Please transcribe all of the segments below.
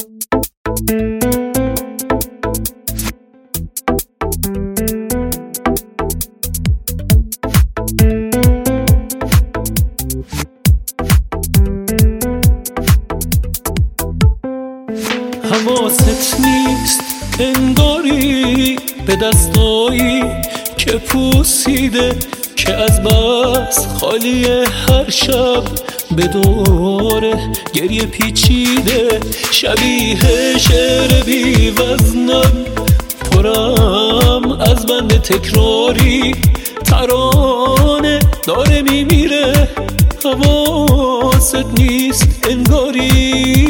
حواست نیست انگاری به دستایی که پوسیده، که از بس خالی هر شب به دوره گریه پیچیده. شبیه شعر بی وزنم پرم از بند تکراری، ترانه داره میمیره حواست نیست انگاری.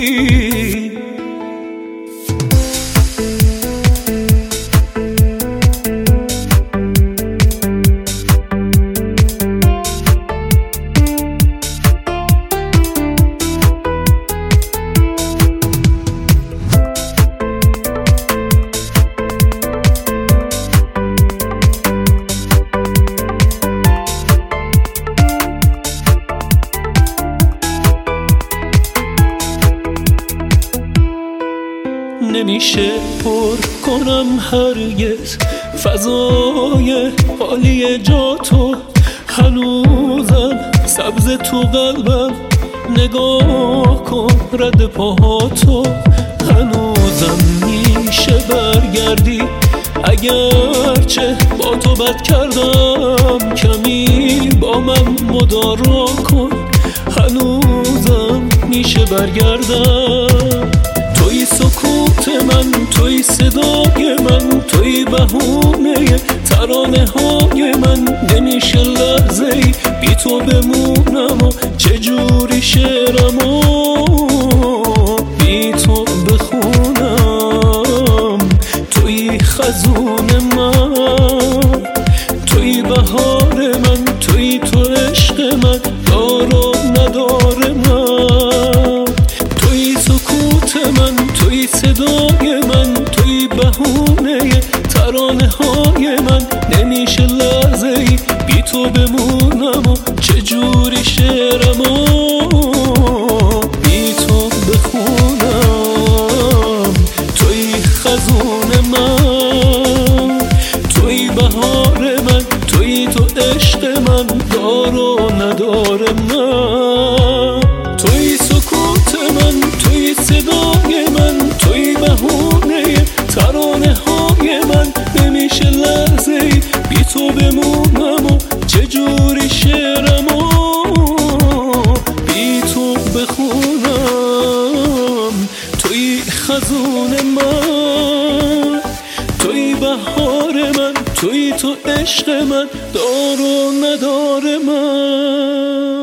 نمیشه پر کنم هرگز فضای خالی جا تو، هنوزم سبز تو قلبم، نگاه کن رد پاهاتو. هنوزم میشه برگردی اگرچه با تو بد کردم، کمی با من مدارا کن. هنوزم میشه برگردم. توی سکوت من، توی صدای من، توی بهونه ترانه های من. نمیشه لحظه ای بی تو بمونم و چجوری شعرمو بی تو بخونم. توی خزون من، توی بهار من، توی تو عشق من، دار و ندار من. توی سکوت من، توی صدای من، توی بهونه ترانه های من. نمیشه لحظه ای بی تو بمونم و چجوری شعرمو بی تو بخونم. توی خزون من، توی بهار من، توی تو عشق من، دار و ندار من. توی سکوت من، توی صدای من، توی بهونه ترانه های من. نمیشه لحظه ای بی تو بمونم و چجوری شعرمو بی تو بخونم. توی خزون من، توی بهار من، توی تو عشق من، دار و ندار من.